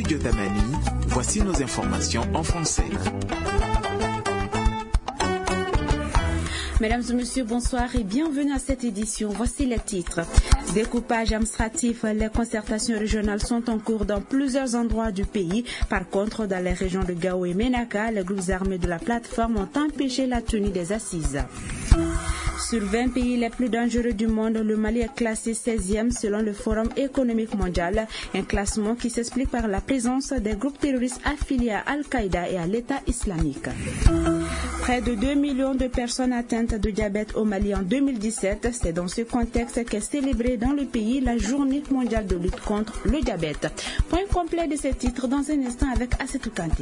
studio Tamani, voici nos informations en français. Mesdames et messieurs, bonsoir et bienvenue à cette édition. Voici les titres. Découpage administratif, les concertations régionales sont en cours dans plusieurs endroits du pays. Par contre, dans les régions de Gao et Menaka, les groupes armés de la plateforme ont empêché la tenue des assises. Sur 20 pays les plus dangereux du monde, le Mali est classé 16e selon le Forum économique mondial, un classement qui s'explique par la présence des groupes terroristes affiliés à Al-Qaïda et à l'État islamique. Près de 2 millions de personnes atteintes de diabète au Mali en 2017. C'est dans ce contexte qu'est célébrée dans le pays la Journée mondiale de lutte contre le diabète. Point complet de ces titres dans un instant avec Assetou Kanté.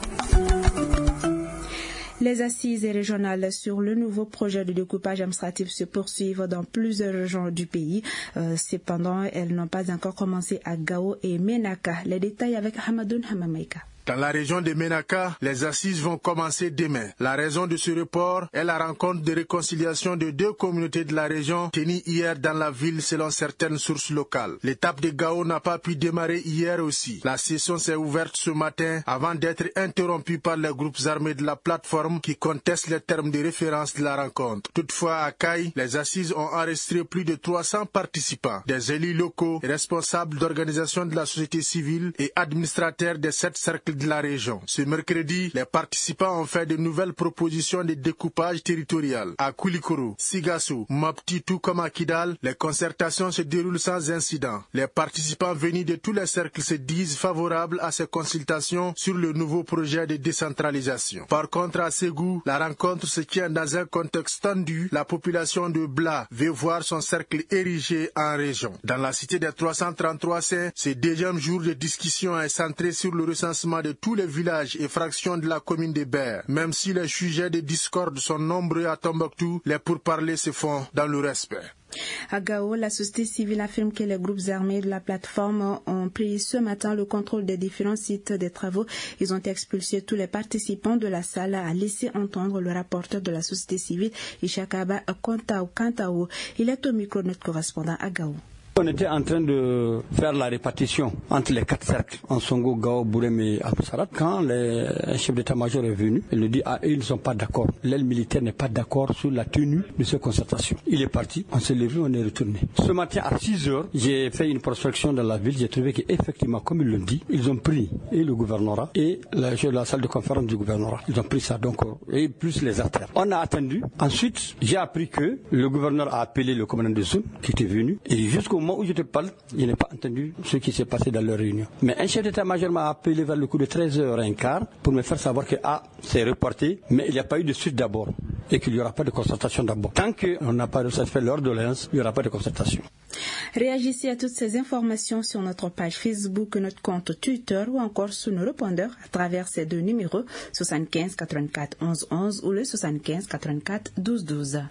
Les assises régionales sur le nouveau projet de découpage administratif se poursuivent dans plusieurs régions du pays. Cependant, elles n'ont pas encore commencé à Gao et Menaka. Les détails avec Hamadoun Hamamaika. Dans la région de Menaka, les assises vont commencer demain. La raison de ce report est la rencontre de réconciliation de deux communautés de la région tenue hier dans la ville selon certaines sources locales. L'étape de Gao n'a pas pu démarrer hier aussi. La session s'est ouverte ce matin avant d'être interrompue par les groupes armés de la plateforme qui contestent les termes de référence de la rencontre. Toutefois, à Kaï, les assises ont enregistré plus de 300 participants, des élus locaux, responsables d'organisations de la société civile et administrateurs des 7 cercles de la région. Ce mercredi, les participants ont fait de nouvelles propositions de découpage territorial. À Koulikoro, Sigassou, Mopti tout comme à Kidal, les concertations se déroulent sans incident. Les participants venus de tous les cercles se disent favorables à ces consultations sur le nouveau projet de décentralisation. Par contre, à Ségou, la rencontre se tient dans un contexte tendu. La population de Bla veut voir son cercle érigé en région. Dans la cité des 333 saints, ce deuxième jour de discussion est centré sur le recensement de tous les villages et fractions de la commune de Ber. Même si les sujets de discorde sont nombreux à Tombouctou, les pourparlers se font dans le respect. À Gao, la société civile affirme que les groupes armés de la plateforme ont pris ce matin le contrôle des différents sites des travaux. Ils ont expulsé tous les participants de la salle, a laissé entendre le rapporteur de la société civile, Ishakaba Kantao. Il est au micro de notre correspondant à Gao. On était en train de faire la répartition entre les 4 cercles, en Songo, Gao, Bourem et Abou-Sarat. Quand un chef d'état-major est venu, il nous dit ils ne sont pas d'accord. L'aile militaire n'est pas d'accord sur la tenue de ces concertations. Il est parti, on s'est levé, on est retourné. Ce matin à 6h, j'ai fait une prospection dans la ville. J'ai trouvé qu'effectivement, comme ils l'ont dit, ils ont pris et le gouvernorat et la salle de conférence du gouvernorat. Ils ont pris ça, donc, et plus les artères. On a attendu. Ensuite, j'ai appris que le gouverneur a appelé le commandant de zone qui était venu. Et jusqu'au moment où je te parle, je n'ai pas entendu ce qui s'est passé dans leur réunion. Mais un chef d'état-major m'a appelé vers le coup de 13h15 pour me faire savoir que c'est reporté, mais il n'y a pas eu de suite d'abord et qu'il n'y aura pas de concertation d'abord. Tant qu'on n'a pas satisfait leur doléance, il n'y aura pas de concertation. Réagissez à toutes ces informations sur notre page Facebook, notre compte Twitter ou encore sur nos répondeurs à travers ces deux numéros 75 84 11 11 ou le 75 84 12 12.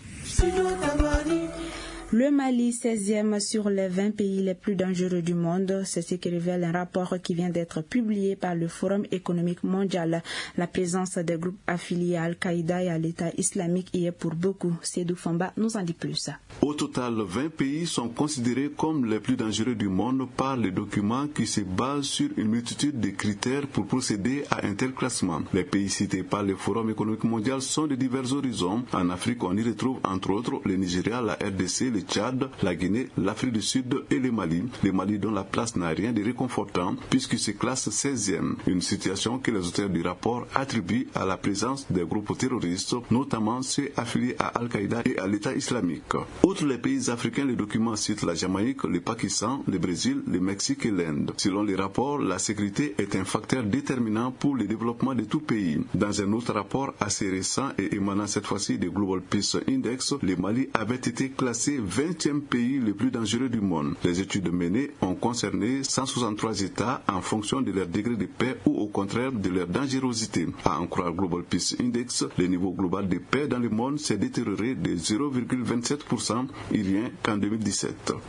Le Mali, 16e sur les 20 pays les plus dangereux du monde, c'est ce qui révèle un rapport qui vient d'être publié par le Forum économique mondial. La présence des groupes affiliés à Al-Qaïda et à l'État islamique y est pour beaucoup. Sédou Famba nous en dit plus. Au total, 20 pays sont considérés comme les plus dangereux du monde par les documents qui se basent sur une multitude de critères pour procéder à un tel classement. Les pays cités par le Forum économique mondial sont de divers horizons. En Afrique, on y retrouve entre autres le Nigeria, la RDC, le Tchad, la Guinée, l'Afrique du Sud et le Mali. Le Mali dont la place n'a rien de réconfortant puisqu'il se classe 16e. Une situation que les auteurs du rapport attribuent à la présence des groupes terroristes, notamment ceux affiliés à Al-Qaïda et à l'État islamique. Outre les pays africains, le document cite la Jamaïque, le Pakistan, le Brésil, le Mexique et l'Inde. Selon les rapports, la sécurité est un facteur déterminant pour le développement de tout pays. Dans un autre rapport assez récent et émanant cette fois-ci du Global Peace Index, le Mali avait été classé 20e pays le plus dangereux du monde. Les études menées ont concerné 163 États en fonction de leur degré de paix ou au contraire de leur dangerosité. À en croire Global Peace Index, le niveau global de paix dans le monde s'est détérioré de 0,27% il y a qu'en 2017.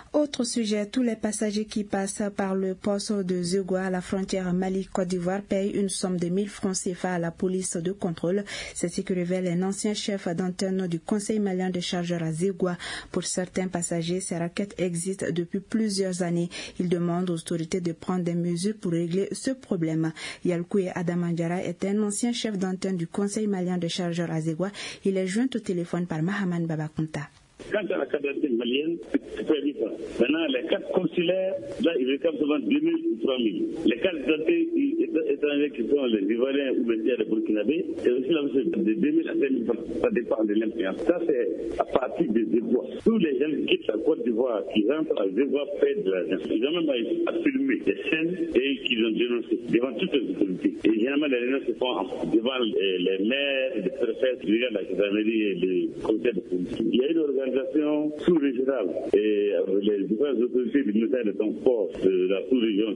Autre sujet, tous les passagers qui passent par le poste de Zegwa à la frontière Mali-Côte d'Ivoire payent une somme de 1000 francs CFA à la police de contrôle. C'est ce que révèle un ancien chef d'antenne du Conseil malien des chargeurs à Zegwa. Pour certains passagers, ces raquettes existent depuis plusieurs années. Ils demandent aux autorités de prendre des mesures pour régler ce problème. Yalkoué Adamandjara est un ancien chef d'antenne du Conseil malien des chargeurs à Zegwa. Il est joint au téléphone par Mahaman Babakunta. Quant à la carte d'identité malienne, c'est très différent. Maintenant, les cartes consulaires, là, ils réclament souvent 2 000 ou 3 000. Les cartes d'identité étrangères qui sont les Ivoiriens ou les Burkinabés, c'est aussi la chose de 2 000 à 5 000 francs. Ça dépend de l'influence. Ça, c'est à partir des Zegwa. Tous les gens qui quittent la Côte d'Ivoire, qui rentrent à Zegwa, paient de l'argent. Ils ont même à filmer des scènes et qu'ils ont dénoncé devant toutes les autorités. Et généralement, les dénonces se font devant les maires, les préfets, la gendarmerie et les commissaires de police. Il y a une organisation sous-régionale et les différentes autorités du ministère de Transport de la sous-région,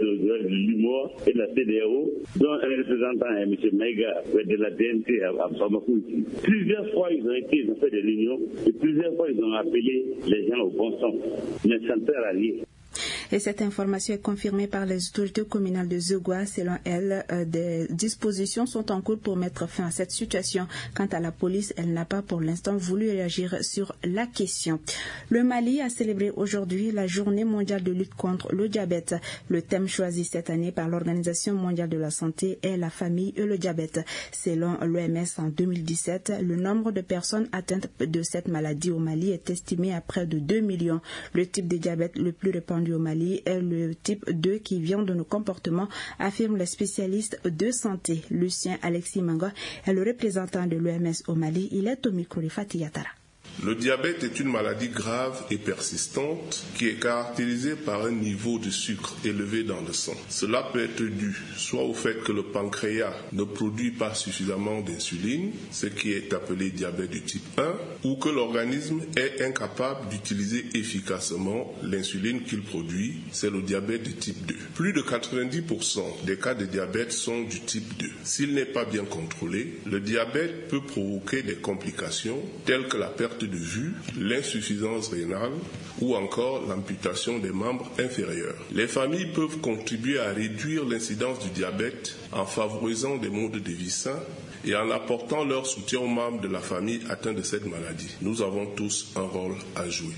du Limois et de la CDAO, dont un représentant est M. Maïga de la DNT à Bamako. Plusieurs fois, ils ont fait des réunions et plusieurs fois, ils ont appelé les gens au bon sens, mais ça ne sert à rien. Et cette information est confirmée par les autorités communales de Zegwa. Selon elles, des dispositions sont en cours pour mettre fin à cette situation. Quant à la police, elle n'a pas pour l'instant voulu réagir sur la question. Le Mali a célébré aujourd'hui la journée mondiale de lutte contre le diabète. Le thème choisi cette année par l'Organisation mondiale de la santé est la famille et le diabète. Selon l'OMS, en 2017, le nombre de personnes atteintes de cette maladie au Mali est estimé à près de 2 millions. Le type de diabète le plus répandu au Mali est le type 2 qui vient de nos comportements, affirment les spécialistes de santé. Lucien Alexis Manga est le représentant de l'OMS au Mali. Il est au micro de Fatih Yatara. Le diabète est une maladie grave et persistante qui est caractérisée par un niveau de sucre élevé dans le sang. Cela peut être dû soit au fait que le pancréas ne produit pas suffisamment d'insuline, ce qui est appelé diabète du type 1, ou que l'organisme est incapable d'utiliser efficacement l'insuline qu'il produit, c'est le diabète de type 2. Plus de 90% des cas de diabète sont du type 2. S'il n'est pas bien contrôlé, le diabète peut provoquer des complications telles que la perte de vue, l'insuffisance rénale ou encore l'amputation des membres inférieurs. Les familles peuvent contribuer à réduire l'incidence du diabète en favorisant des modes de vie sains et en apportant leur soutien aux membres de la famille atteints de cette maladie. Nous avons tous un rôle à jouer.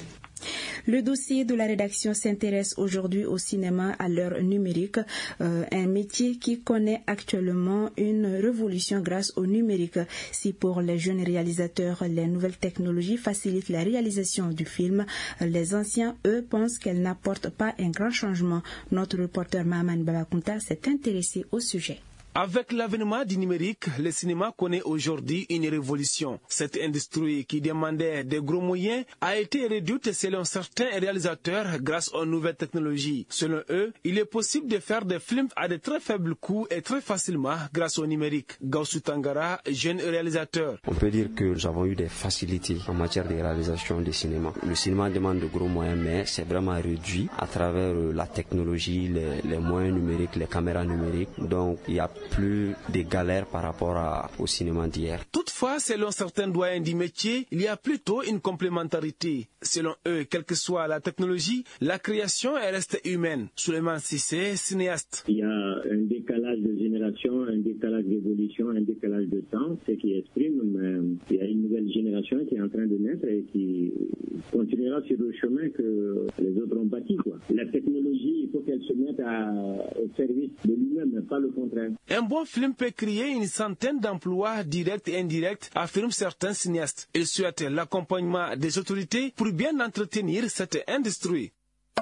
Le dossier de la rédaction s'intéresse aujourd'hui au cinéma à l'heure numérique, un métier qui connaît actuellement une révolution grâce au numérique. Si pour les jeunes réalisateurs, les nouvelles technologies facilitent la réalisation du film, les anciens, eux, pensent qu'elles n'apportent pas un grand changement. Notre reporter Mahaman Babakunta s'est intéressé au sujet. Avec l'avènement du numérique, le cinéma connaît aujourd'hui une révolution. Cette industrie qui demandait de gros moyens a été réduite selon certains réalisateurs grâce aux nouvelles technologies. Selon eux, il est possible de faire des films à de très faibles coûts et très facilement grâce au numérique. Gaussou Tangara, jeune réalisateur. On peut dire que nous avons eu des facilités en matière de réalisation du cinéma. Le cinéma demande de gros moyens, mais c'est vraiment réduit à travers la technologie, les moyens numériques, les caméras numériques. Donc, il y a plus de galères par rapport au cinéma d'hier. Toutefois, selon certains doyens du métier, il y a plutôt une complémentarité. Selon eux, quelle que soit la technologie, la création reste humaine. Souleymane Sissé, cinéaste. Il y a un décalage de génération, un décalage d'évolution, un décalage de temps, ce qui exprime il y a une nouvelle génération qui est en train de naître et qui continuera sur le chemin que les autres ont bâti, quoi. La technologie, il faut qu'elle se mette au service de lui-même, pas le contraire. Un bon film peut créer une centaine d'emplois directs et indirects, affirment certains cinéastes. Ils souhaitent l'accompagnement des autorités pour bien entretenir cette industrie.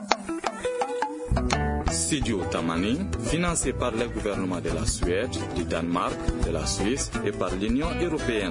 Studio Tamani, financé par le gouvernement de la Suède, du Danemark, de la Suisse et par l'Union européenne.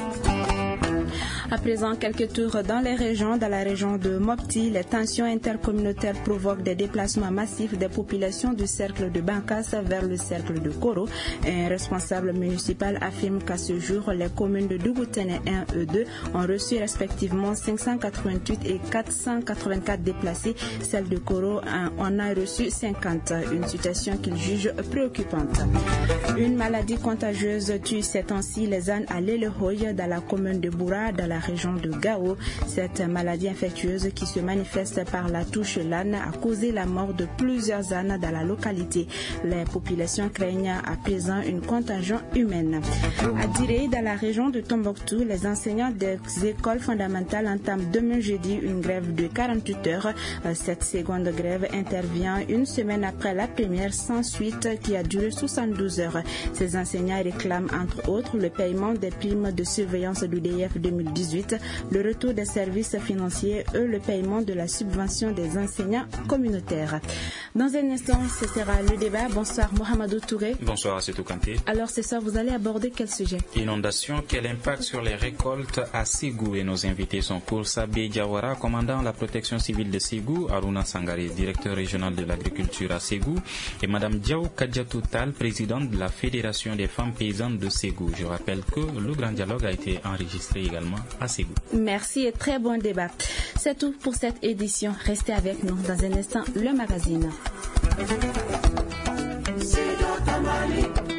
À présent, quelques tours dans les régions. Dans la région de Mopti, les tensions intercommunautaires provoquent des déplacements massifs des populations du cercle de Bankas vers le cercle de Koro. Un responsable municipal affirme qu'à ce jour, les communes de Dougoutene 1 et 2 ont reçu respectivement 588 et 484 déplacés. Celle de Koro en a reçu 50. Une situation qu'il juge préoccupante. Une maladie contagieuse tue ces temps-ci les ânes à l'Elehoy dans la commune de Boura, dans la la région de Gao. Cette maladie infectieuse qui se manifeste par la touche l'âne a causé la mort de plusieurs ânes dans la localité. Les populations craignent à présent une contagion humaine. À Diré, dans la région de Tombouctou, les enseignants des écoles fondamentales entament demain jeudi une grève de 48 heures. Cette seconde grève intervient une semaine après la première sans suite qui a duré 72 heures. Ces enseignants réclament entre autres le paiement des primes de surveillance du DIF 2018, le retour des services financiers et le paiement de la subvention des enseignants communautaires. Dans un instant, ce sera le débat. Bonsoir Mohamedou Touré. Bonsoir Assetou Kanté. Alors ce soir, vous allez aborder quel sujet? Inondation, quel impact sur les récoltes à Ségou? Et nos invités sont pour Sabé Diawara, commandant la protection civile de Ségou, Aruna Sangare, directeur régional de l'agriculture à Ségou, et Madame Diaw Kadjatou Tal, présidente de la Fédération des femmes paysannes de Ségou. Je rappelle que le grand dialogue a été enregistré également à Ségou. Merci et très bon débat. C'est tout pour cette édition. Restez avec nous dans un instant, le magazine.